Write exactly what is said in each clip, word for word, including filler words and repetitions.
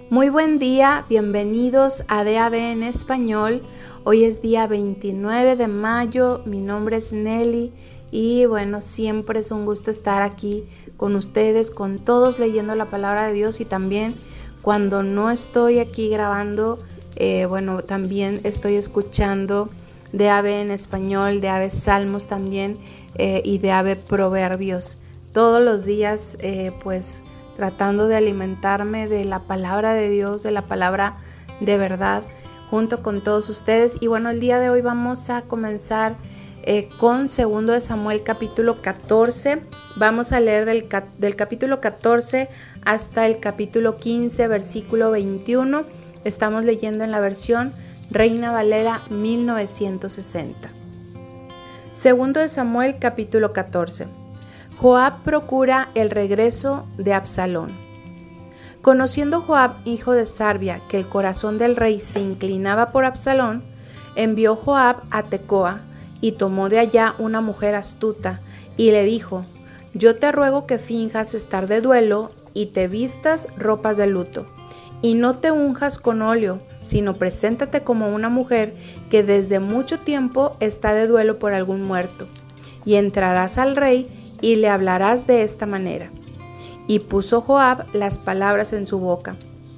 Muy buen día, bienvenidos a D A B en español. Hoy es día veintinueve de mayo, mi nombre es Nelly y bueno, siempre es un gusto estar aquí con ustedes, con todos leyendo la palabra de Dios y también cuando no estoy aquí grabando, eh, bueno, también estoy escuchando D A B en español, D A B Salmos también eh, y D A B Proverbios. Todos los días eh, pues tratando de alimentarme de la palabra de Dios, de la palabra de verdad, junto con todos ustedes. Y bueno, el día de hoy vamos a comenzar eh, con segundo de Samuel capítulo catorce. Vamos a leer del, del capítulo catorce hasta el capítulo quince, versículo veintiuno. Estamos leyendo en la versión Reina Valera mil novecientos sesenta. Segundo de Samuel capítulo catorce. Joab procura el regreso de Absalón. Conociendo Joab, hijo de Sarvia, que el corazón del rey se inclinaba por Absalón, envió Joab a Tecoa y tomó de allá una mujer astuta y le dijo: Yo te ruego que finjas estar de duelo y te vistas ropas de luto, y no te unjas con óleo, sino preséntate como una mujer que desde mucho tiempo está de duelo por algún muerto, y entrarás al rey y le hablarás de esta manera. Y puso Joab las palabras en su boca.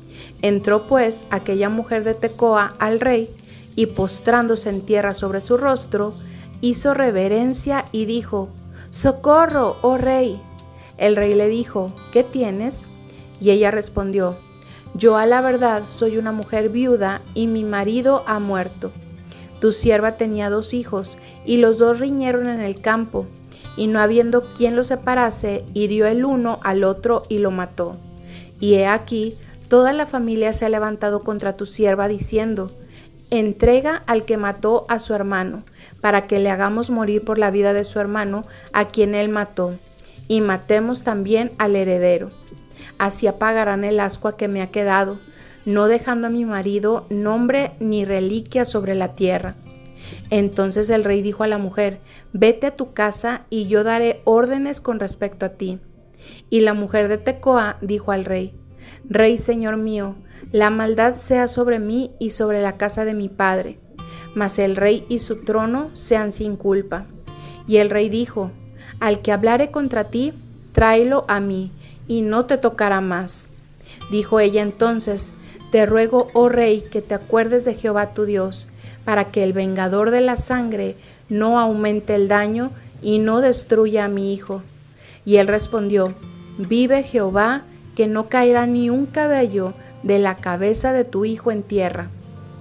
Entró pues aquella mujer de Tecoa al rey, y postrándose en tierra sobre su rostro, hizo reverencia y dijo: ¡Socorro, oh rey! El rey le dijo: ¿Qué tienes? Y ella respondió: Yo a la verdad soy una mujer viuda, y mi marido ha muerto. Tu sierva tenía dos hijos, y los dos riñeron en el campo, y no habiendo quien los separase, hirió el uno al otro y lo mató. Y he aquí, toda la familia se ha levantado contra tu sierva, diciendo: Entrega al que mató a su hermano, para que le hagamos morir por la vida de su hermano, a quien él mató, y matemos también al heredero. Así apagarán el ascua que me ha quedado, no dejando a mi marido nombre ni reliquia sobre la tierra. Entonces el rey dijo a la mujer: Vete a tu casa y yo daré órdenes con respecto a ti. Y la mujer de Tecoa dijo al rey: Rey, señor mío, la maldad sea sobre mí y sobre la casa de mi padre, mas el rey y su trono sean sin culpa. Y el rey dijo: Al que hablare contra ti, tráelo a mí, y no te tocará más. Dijo ella entonces: Te ruego, oh rey, que te acuerdes de Jehová tu Dios, para que el vengador de la sangre no aumente el daño y no destruya a mi hijo. Y él respondió: Vive Jehová, que no caerá ni un cabello de la cabeza de tu hijo en tierra.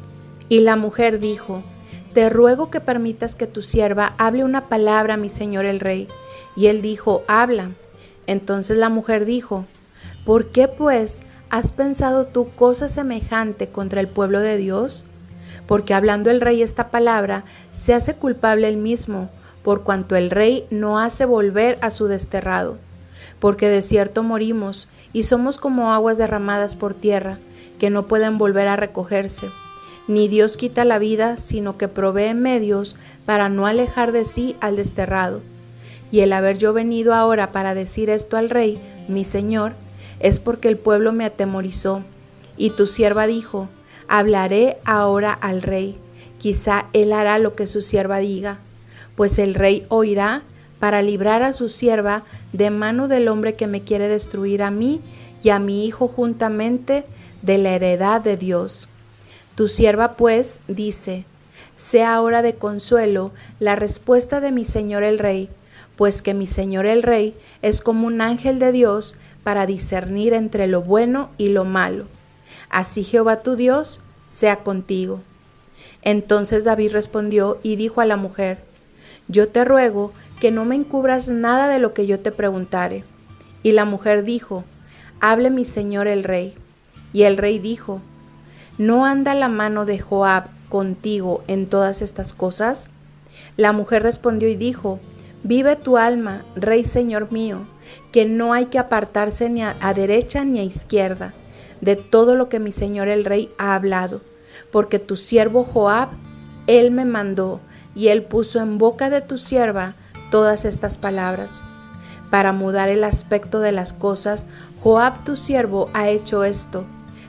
Y la mujer dijo: Te ruego que permitas que tu sierva hable una palabra a mi señor el rey. Y él dijo: Habla. Entonces la mujer dijo: ¿Por qué pues has pensado tú cosa semejante contra el pueblo de Dios? Porque hablando el rey esta palabra, se hace culpable él mismo, por cuanto el rey no hace volver a su desterrado. Porque de cierto morimos, y somos como aguas derramadas por tierra, que no pueden volver a recogerse. Ni Dios quita la vida, sino que provee medios para no alejar de sí al desterrado. Y el haber yo venido ahora para decir esto al rey, mi señor, es porque el pueblo me atemorizó. Y tu sierva dijo: Hablaré ahora al rey, quizá él hará lo que su sierva diga, pues el rey oirá para librar a su sierva de mano del hombre que me quiere destruir a mí y a mi hijo juntamente de la heredad de Dios. Tu sierva pues dice: Sea ahora de consuelo la respuesta de mi señor el rey, pues que mi señor el rey es como un ángel de Dios para discernir entre lo bueno y lo malo. Así Jehová tu Dios sea contigo. Entonces David respondió y dijo a la mujer: Yo te ruego que no me encubras nada de lo que yo te preguntare. Y la mujer dijo: Hable mi señor el rey. Y el rey dijo: ¿No anda la mano de Joab contigo en todas estas cosas? La mujer respondió y dijo: Vive tu alma, rey señor mío, que no hay que apartarse ni a, a derecha ni a izquierda de todo lo que mi señor el rey ha hablado, porque tu siervo Joab, él me mandó, y él puso en boca de tu sierva todas estas palabras. Para mudar el aspecto de las cosas, Joab tu siervo ha hecho esto,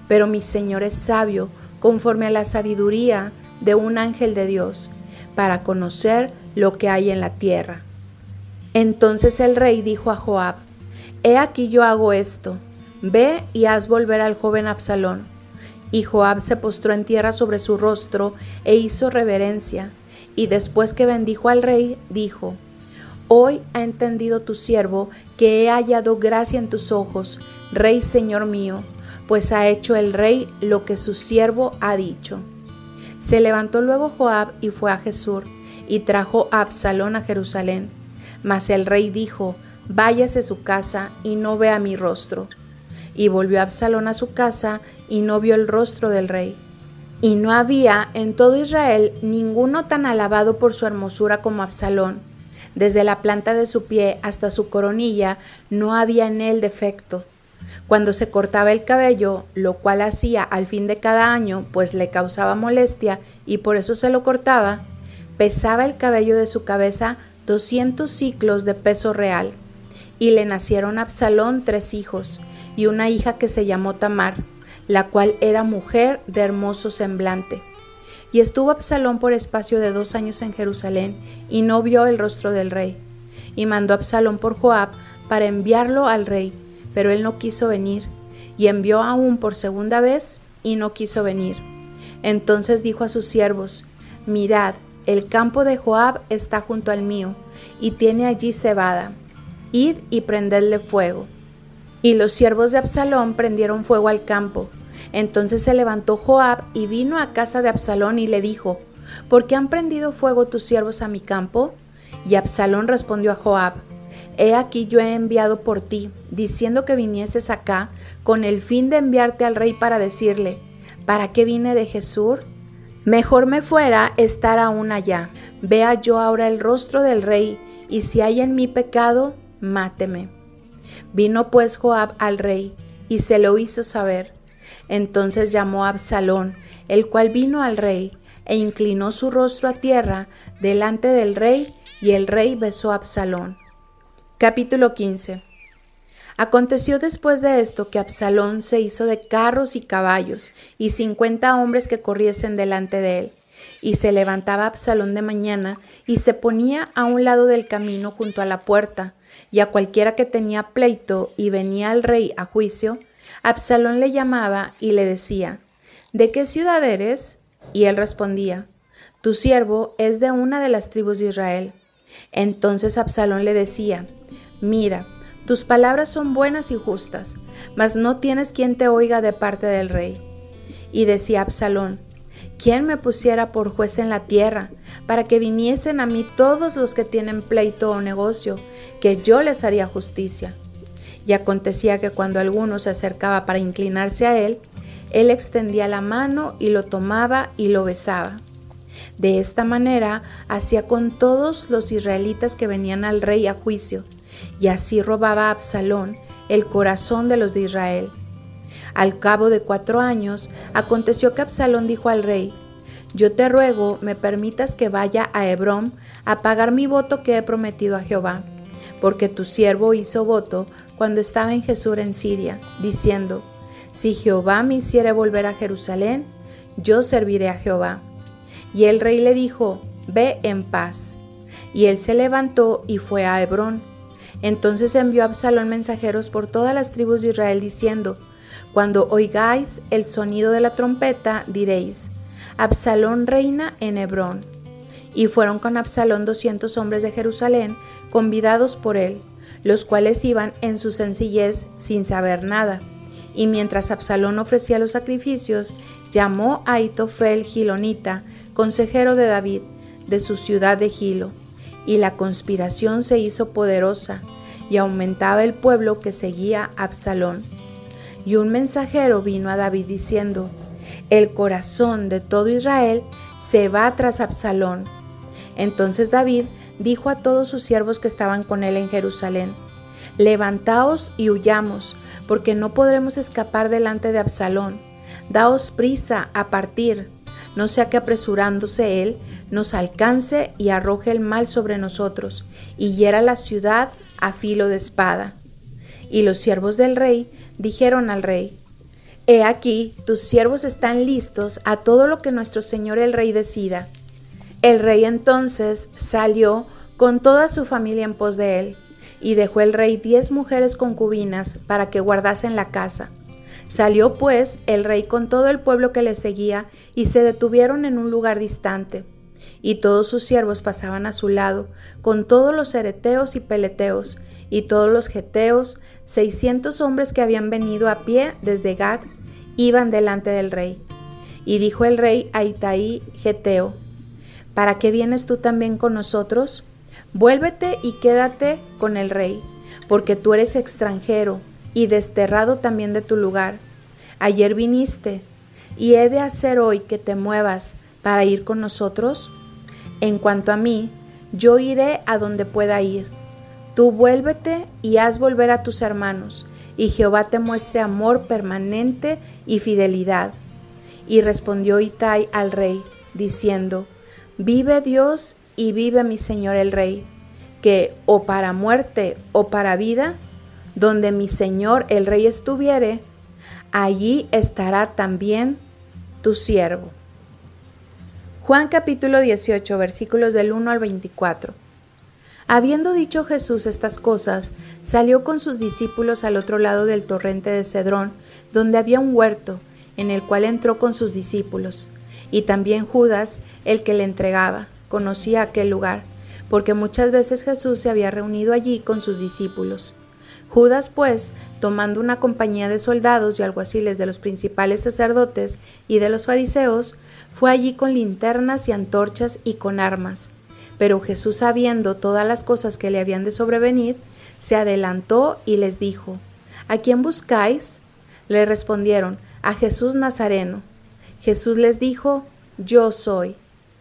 pero mi Señor es sabio conforme a la sabiduría de un ángel de Dios, para conocer lo que hay en la tierra. Entonces el rey dijo a Joab: He aquí yo hago esto, ve y haz volver al joven Absalón. Y Joab se postró en tierra sobre su rostro e hizo reverencia, y después que bendijo al rey, dijo: Hoy ha entendido tu siervo que he hallado gracia en tus ojos, rey señor mío, pues ha hecho el rey lo que su siervo ha dicho. Se levantó luego Joab y fue a Gesur, y trajo a Absalón a Jerusalén. Mas el rey dijo: Váyase a su casa y no vea mi rostro. Y volvió Absalón a su casa y no vio el rostro del rey. Y no había en todo Israel ninguno tan alabado por su hermosura como Absalón. Desde la planta de su pie hasta su coronilla no había en él defecto. Cuando se cortaba el cabello, lo cual hacía al fin de cada año, pues le causaba molestia y por eso se lo cortaba, pesaba el cabello de su cabeza doscientos siclos de peso real. Y le nacieron a Absalón tres hijos, y una hija que se llamó Tamar, la cual era mujer de hermoso semblante. Y estuvo Absalón por espacio de dos años en Jerusalén, y no vio el rostro del rey. Y mandó Absalón por Joab para enviarlo al rey, pero él no quiso venir, y envió aún por segunda vez, y no quiso venir. Entonces dijo a sus siervos: Mirad, el campo de Joab está junto al mío, y tiene allí cebada. Id y prendedle fuego. Y los siervos de Absalón prendieron fuego al campo. Entonces se levantó Joab y vino a casa de Absalón y le dijo: ¿Por qué han prendido fuego tus siervos a mi campo? Y Absalón respondió a Joab: He aquí yo he enviado por ti, diciendo que vinieses acá, con el fin de enviarte al rey para decirle: ¿Para qué vine de Gesur? Mejor me fuera estar aún allá. Vea yo ahora el rostro del rey, y si hay en mí pecado, máteme. Vino pues Joab al rey, y se lo hizo saber. Entonces llamó a Absalón, el cual vino al rey, e inclinó su rostro a tierra delante del rey, y el rey besó a Absalón. Capítulo quince. Aconteció después de esto que Absalón se hizo de carros y caballos, y cincuenta hombres que corriesen delante de él. Y se levantaba Absalón de mañana, y se ponía a un lado del camino junto a la puerta, y a cualquiera que tenía pleito y venía al rey a juicio, Absalón le llamaba y le decía: ¿De qué ciudad eres? Y él respondía: Tu siervo es de una de las tribus de Israel. Entonces Absalón le decía: Mira, tus palabras son buenas y justas, mas no tienes quien te oiga de parte del rey. Y decía Absalón: ¿Quién me pusiera por juez en la tierra, para que viniesen a mí todos los que tienen pleito o negocio, que yo les haría justicia? Y acontecía que cuando alguno se acercaba para inclinarse a él, él extendía la mano y lo tomaba y lo besaba. De esta manera hacía con todos los israelitas que venían al rey a juicio, y así robaba a Absalón el corazón de los de Israel. Al cabo de cuatro años, aconteció que Absalón dijo al rey: Yo te ruego me permitas que vaya a Hebrón a pagar mi voto que he prometido a Jehová, porque tu siervo hizo voto cuando estaba en Gesur en Siria, diciendo: Si Jehová me hiciere volver a Jerusalén, yo serviré a Jehová. Y el rey le dijo: Ve en paz. Y él se levantó y fue a Hebrón. Entonces envió Absalón mensajeros por todas las tribus de Israel, diciendo: Cuando oigáis el sonido de la trompeta, diréis: Absalón reina en Hebrón. Y fueron con Absalón doscientos hombres de Jerusalén, convidados por él, los cuales iban en su sencillez sin saber nada. Y mientras Absalón ofrecía los sacrificios, llamó a Ahitofel Gilonita, consejero de David, de su ciudad de Gilo. Y la conspiración se hizo poderosa, y aumentaba el pueblo que seguía a Absalón. Y un mensajero vino a David diciendo: El corazón de todo Israel se va tras Absalón. Entonces David dijo a todos sus siervos que estaban con él en Jerusalén: Levantaos y huyamos, porque no podremos escapar delante de Absalón. Daos prisa a partir, no sea que apresurándose él nos alcance y arroje el mal sobre nosotros, y hiera la ciudad a filo de espada. Y los siervos del rey dijeron al rey: He aquí, tus siervos están listos a todo lo que nuestro señor el rey decida. El rey entonces salió con toda su familia en pos de él, y dejó el rey diez mujeres concubinas para que guardasen la casa. Salió pues el rey con todo el pueblo que le seguía, y se detuvieron en un lugar distante. Y todos sus siervos pasaban a su lado, con todos los cereteos y peleteos, y todos los geteos, seiscientos hombres que habían venido a pie desde Gad, iban delante del rey. Y dijo el rey a Itaí geteo: ¿Para qué vienes tú también con nosotros? Vuélvete y quédate con el rey, porque tú eres extranjero y desterrado también de tu lugar. Ayer viniste, y he de hacer hoy que te muevas para ir con nosotros. En cuanto a mí, yo iré a donde pueda ir. Tú vuélvete y haz volver a tus hermanos, y Jehová te muestre amor permanente y fidelidad. Y respondió Itai al rey, diciendo: Vive Dios y vive mi señor el rey, que o para muerte o para vida, donde mi señor el rey estuviere, allí estará también tu siervo. Juan capítulo dieciocho, versículos del uno al veinticuatro. Habiendo dicho Jesús estas cosas, salió con sus discípulos al otro lado del torrente de Cedrón, donde había un huerto, en el cual entró con sus discípulos. Y también Judas, el que le entregaba, conocía aquel lugar, porque muchas veces Jesús se había reunido allí con sus discípulos. Judas, pues, tomando una compañía de soldados y alguaciles de los principales sacerdotes y de los fariseos, fue allí con linternas y antorchas y con armas. Pero Jesús, sabiendo todas las cosas que le habían de sobrevenir, se adelantó y les dijo: ¿A quién buscáis? Le respondieron: a Jesús Nazareno. Jesús les dijo: Yo soy.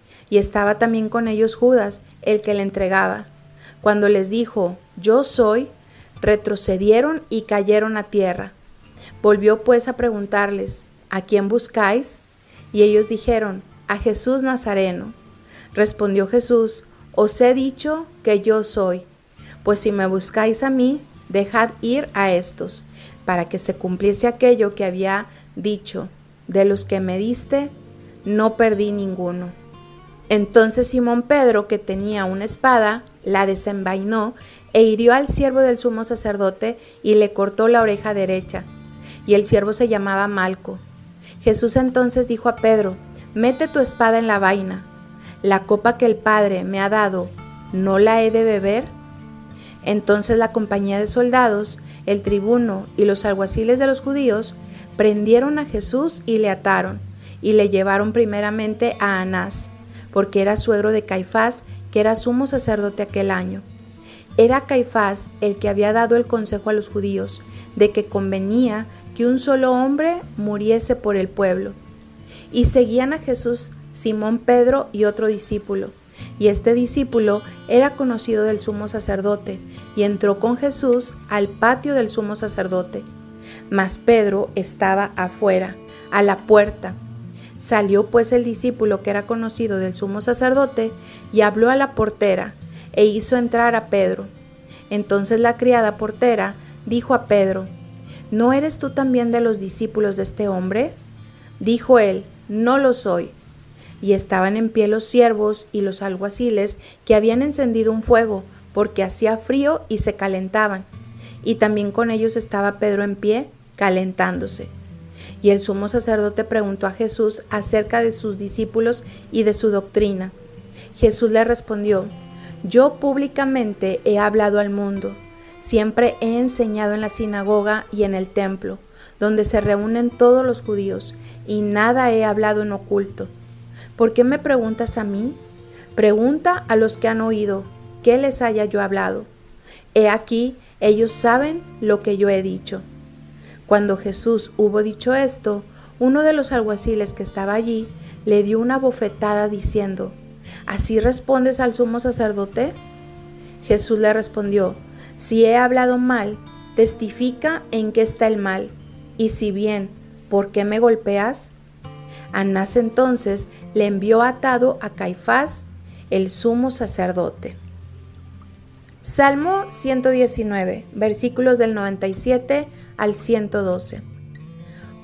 Y estaba también con ellos Judas, el que le entregaba. Cuando les dijo: Yo soy, retrocedieron y cayeron a tierra. Volvió pues a preguntarles: ¿A quién buscáis? Y ellos dijeron: a Jesús Nazareno. Respondió Jesús: Os he dicho que yo soy. Pues si me buscáis a mí, dejad ir a estos, para que se cumpliese aquello que había dicho: de los que me diste, no perdí ninguno. Entonces Simón Pedro, que tenía una espada, la desenvainó e hirió al siervo del sumo sacerdote y le cortó la oreja derecha. Y el siervo se llamaba Malco. Jesús entonces dijo a Pedro: Mete tu espada en la vaina. La copa que el Padre me ha dado, ¿no la he de beber? Entonces la compañía de soldados, el tribuno y los alguaciles de los judíos prendieron a Jesús y le ataron, y le llevaron primeramente a Anás, porque era suegro de Caifás, que era sumo sacerdote aquel año. Era Caifás el que había dado el consejo a los judíos de que convenía que un solo hombre muriese por el pueblo. Y seguían a Jesús Simón Pedro y otro discípulo, y este discípulo era conocido del sumo sacerdote, y entró con Jesús al patio del sumo sacerdote. Mas Pedro estaba afuera, a la puerta. Salió pues el discípulo que era conocido del sumo sacerdote y habló a la portera, e hizo entrar a Pedro. Entonces la criada portera dijo a Pedro: ¿No eres tú también de los discípulos de este hombre? Dijo él: No lo soy. Y estaban en pie los siervos y los alguaciles que habían encendido un fuego, porque hacía frío y se calentaban. Y también con ellos estaba Pedro en pie, calentándose. Y el sumo sacerdote preguntó a Jesús acerca de sus discípulos y de su doctrina. Jesús le respondió: Yo públicamente he hablado al mundo. Siempre he enseñado en la sinagoga y en el templo, donde se reúnen todos los judíos, y nada he hablado en oculto. ¿Por qué me preguntas a mí? Pregunta a los que han oído, ¿qué les haya yo hablado? He aquí, ellos saben lo que yo he dicho. Cuando Jesús hubo dicho esto, uno de los alguaciles que estaba allí le dio una bofetada diciendo: ¿Así respondes al sumo sacerdote? Jesús le respondió: Si he hablado mal, testifica en qué está el mal, y si bien, ¿por qué me golpeas? Anás entonces le envió atado a Caifás, el sumo sacerdote. Salmo ciento diecinueve, versículos del noventa y siete al ciento doce.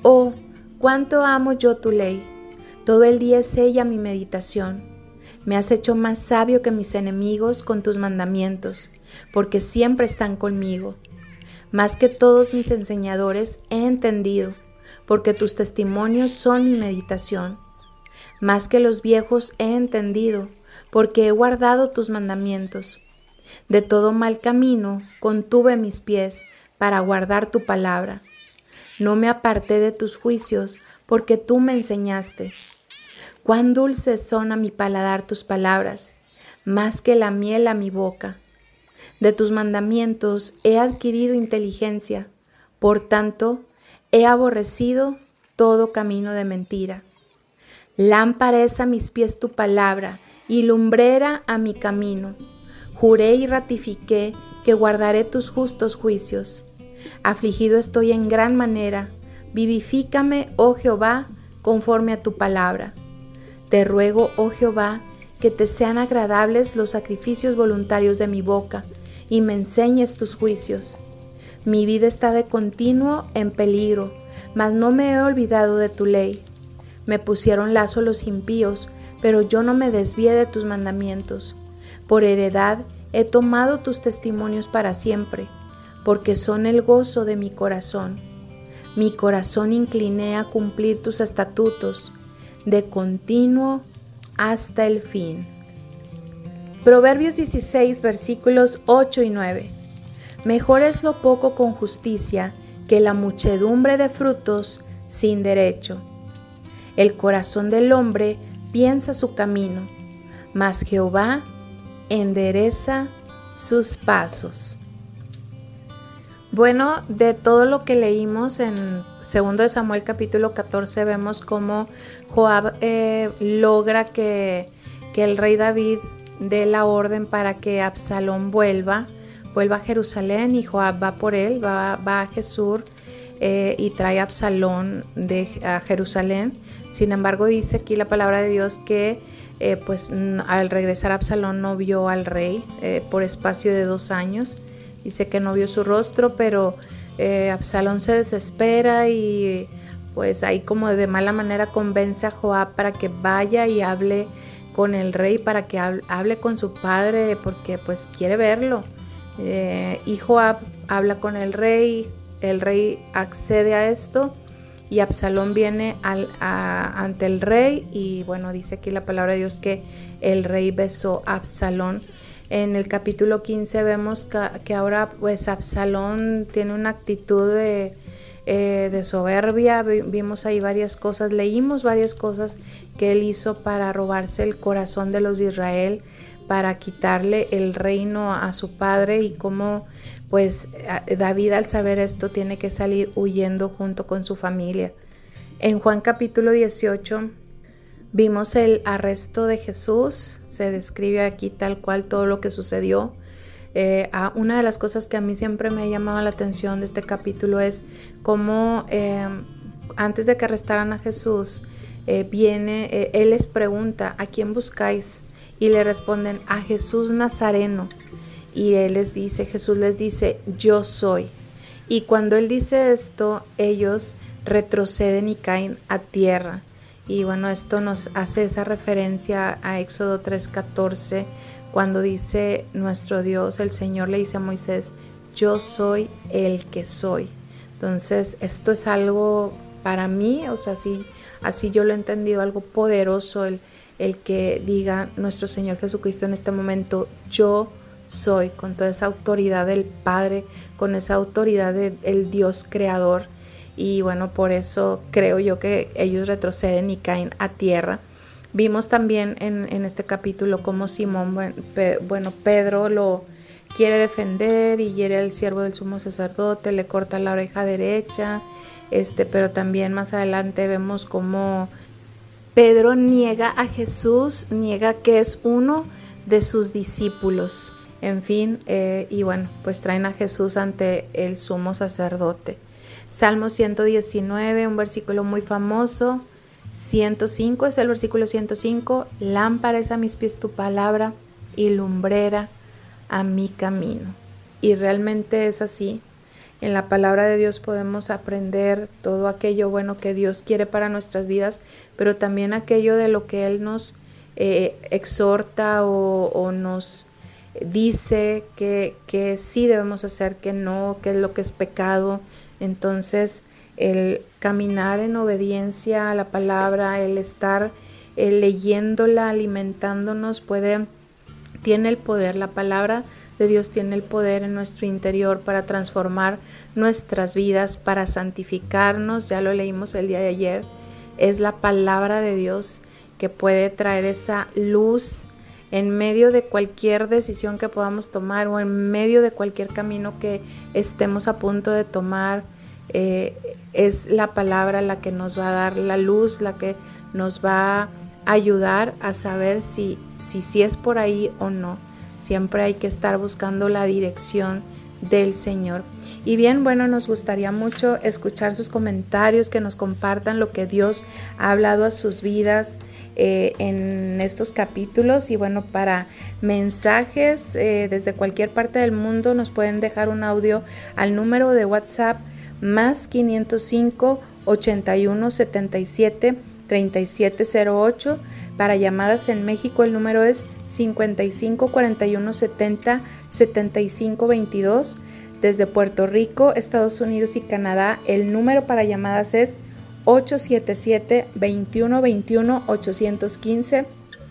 Oh, cuánto amo yo tu ley. Todo el día es ella mi meditación. Me has hecho más sabio que mis enemigos con tus mandamientos, porque siempre están conmigo. Más que todos mis enseñadores he entendido, porque tus testimonios son mi meditación. Más que los viejos he entendido, porque he guardado tus mandamientos. De todo mal camino contuve mis pies para guardar tu palabra. No me aparté de tus juicios, porque tú me enseñaste. Cuán dulces son a mi paladar tus palabras, más que la miel a mi boca. De tus mandamientos he adquirido inteligencia, por tanto, he aborrecido todo camino de mentira. Lámpara es a mis pies tu palabra y lumbrera a mi camino. Juré y ratifiqué que guardaré tus justos juicios. Afligido estoy en gran manera. Vivifícame, oh Jehová, conforme a tu palabra. Te ruego, oh Jehová, que te sean agradables los sacrificios voluntarios de mi boca y me enseñes tus juicios. Mi vida está de continuo en peligro, mas no me he olvidado de tu ley. Me pusieron lazo los impíos, pero yo no me desvié de tus mandamientos. Por heredad he tomado tus testimonios para siempre, porque son el gozo de mi corazón. Mi corazón incliné a cumplir tus estatutos, de continuo hasta el fin. Proverbios dieciséis, versículos ocho y nueve. Mejor es lo poco con justicia que la muchedumbre de frutos sin derecho. El corazón del hombre piensa su camino, mas Jehová endereza sus pasos. Bueno, de todo lo que leímos en segundo de Samuel capítulo catorce, vemos cómo Joab eh, logra que, que el rey David dé la orden para que Absalón vuelva, vuelva a Jerusalén, y Joab va por él, va, va a Jesús eh, y trae a Absalón de, a Jerusalén. Sin embargo, dice aquí la palabra de Dios que eh, pues al regresar Absalón no vio al rey eh, por espacio de dos años. Dice que no vio su rostro, pero eh, Absalón se desespera y pues ahí como de mala manera convence a Joab para que vaya y hable con el rey, para que hable con su padre, porque pues quiere verlo. Eh, y Joab habla con el rey, el rey accede a esto y Absalón viene al, a, ante el rey y bueno, dice aquí la palabra de Dios que el rey besó a Absalón. En el capítulo quince vemos que, que ahora pues Absalón tiene una actitud de, eh, de soberbia. Vimos ahí varias cosas, leímos varias cosas que él hizo para robarse el corazón de los de Israel, para quitarle el reino a su padre, y cómo pues David al saber esto tiene que salir huyendo junto con su familia. En Juan capítulo dieciocho vimos el arresto de Jesús, se describe aquí tal cual todo lo que sucedió. Eh, a una de las cosas que a mí siempre me ha llamado la atención de este capítulo es cómo eh, antes de que arrestaran a Jesús, eh, viene, eh, él les pregunta, ¿a quién buscáis? Y le responden, a Jesús Nazareno. Y él les dice, Jesús les dice, yo soy. Y cuando él dice esto, ellos retroceden y caen a tierra. Y bueno, esto nos hace esa referencia a Éxodo tres catorce, cuando dice nuestro Dios, el Señor le dice a Moisés, yo soy el que soy. Entonces, esto es algo para mí, o sea, así, así yo lo he entendido, algo poderoso, el, el que diga nuestro Señor Jesucristo en este momento, yo soy, con toda esa autoridad del Padre, con esa autoridad del Dios creador. Y bueno, por eso creo yo que ellos retroceden y caen a tierra. Vimos también en, en este capítulo cómo Simón, bueno, Pedro lo quiere defender y hiere al siervo del sumo sacerdote, le corta la oreja derecha, este, pero también más adelante vemos cómo Pedro niega a Jesús, niega que es uno de sus discípulos. En fin, eh, y bueno, pues traen a Jesús ante el sumo sacerdote. Salmo ciento diecinueve, un versículo muy famoso. ciento cinco es el versículo ciento cinco. Lámpara es a mis pies tu palabra y lumbrera a mi camino. Y realmente es así. En la palabra de Dios podemos aprender todo aquello bueno que Dios quiere para nuestras vidas, pero también aquello de lo que Él nos eh, exhorta o, o nos dice que, que sí debemos hacer, que no, que es lo que es pecado. Entonces, el caminar en obediencia a la palabra, el estar eh, leyéndola, alimentándonos, puede, tiene el poder. La palabra de Dios tiene el poder en nuestro interior para transformar nuestras vidas, para santificarnos. Ya lo leímos el día de ayer. Es la palabra de Dios que puede traer esa luz en medio de cualquier decisión que podamos tomar o en medio de cualquier camino que estemos a punto de tomar. Eh, es la palabra la que nos va a dar la luz, la que nos va a ayudar a saber si, si, si es por ahí o no. Siempre hay que estar buscando la dirección del Señor. Y bien, bueno, nos gustaría mucho escuchar sus comentarios, que nos compartan lo que Dios ha hablado a sus vidas eh, en estos capítulos. Y bueno, para mensajes eh, desde cualquier parte del mundo nos pueden dejar un audio al número de WhatsApp más quinientos cinco, ochenta y uno, setenta y siete, treinta y siete cero ocho. Para llamadas en México el número es cincuenta y cinco, cuarenta y uno, setenta, setenta y cinco veintidós. Desde Puerto Rico, Estados Unidos y Canadá el número para llamadas es ocho siete siete, veintiuno veintiuno, ochocientos quince.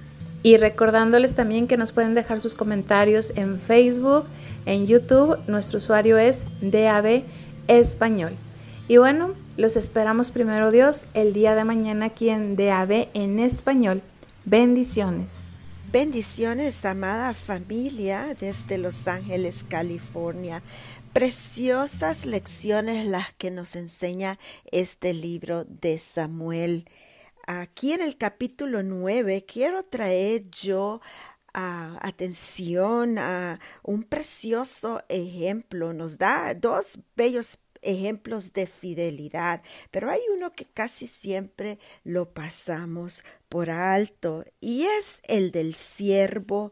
Y recordándoles también que nos pueden dejar sus comentarios en Facebook, en YouTube. Nuestro usuario es D A B Español. Y bueno, los esperamos primero Dios el día de mañana aquí en D A B en Español. Bendiciones. Bendiciones, amada familia, desde Los Ángeles, California. Preciosas lecciones las que nos enseña este libro de Samuel. Aquí en el capítulo nueve quiero traer yo uh, atención a un precioso ejemplo. Nos da dos bellos ejemplos de fidelidad, pero hay uno que casi siempre lo pasamos por alto y es el del siervo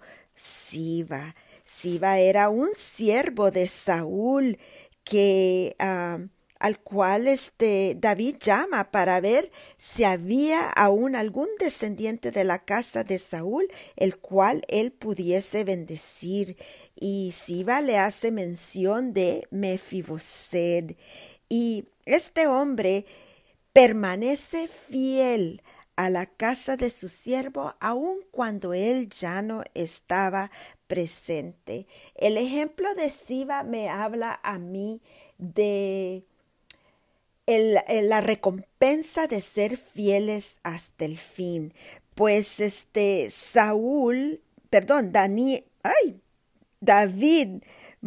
Siba. Siba era un siervo de Saúl que uh, al cual este David llama para ver si había aún algún descendiente de la casa de Saúl el cual él pudiese bendecir. Y Siba le hace mención de Mefiboset. Y este hombre permanece fiel a la casa de su siervo aun cuando él ya no estaba presente. El ejemplo de Siba me habla a mí de el, el, la recompensa de ser fieles hasta el fin. Pues este Saúl, perdón, Dani, ay, David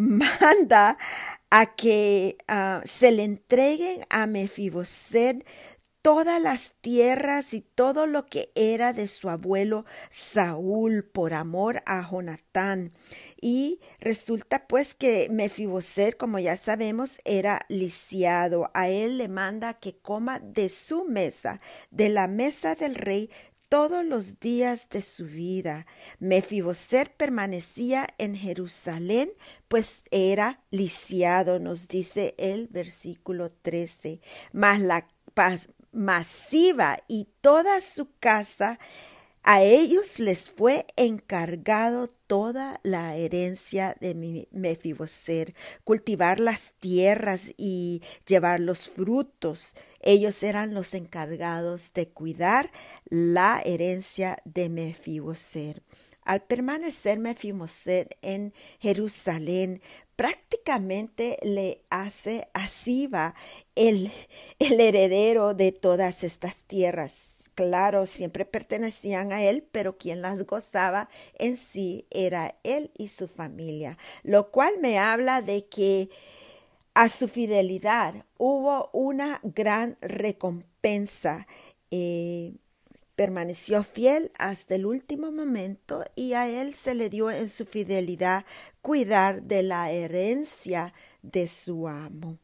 manda a que uh, se le entreguen a Mefiboset todas las tierras y todo lo que era de su abuelo Saúl por amor a Jonatán. Y resulta pues que Mefiboset, como ya sabemos, era lisiado. A él le manda que coma de su mesa, de la mesa del rey, todos los días de su vida. Mefiboset permanecía en Jerusalén, pues era lisiado, nos dice el versículo trece. Mas la paz masiva y toda su casa, a ellos les fue encargado toda la herencia de Mefiboset, cultivar las tierras y llevar los frutos. Ellos eran los encargados de cuidar la herencia de Mefiboset. Al permanecer Mefiboset en Jerusalén, prácticamente le hace a Siba el, el heredero de todas estas tierras. Claro, siempre pertenecían a él, pero quien las gozaba en sí era él y su familia, lo cual me habla de que a su fidelidad hubo una gran recompensa. Eh, Permaneció fiel hasta el último momento y a él se le dio en su fidelidad cuidar de la herencia de su amo.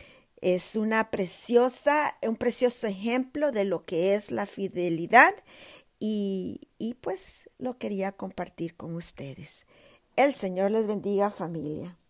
Es una preciosa, un precioso ejemplo de lo que es la fidelidad y, y pues lo quería compartir con ustedes. El Señor les bendiga, familia.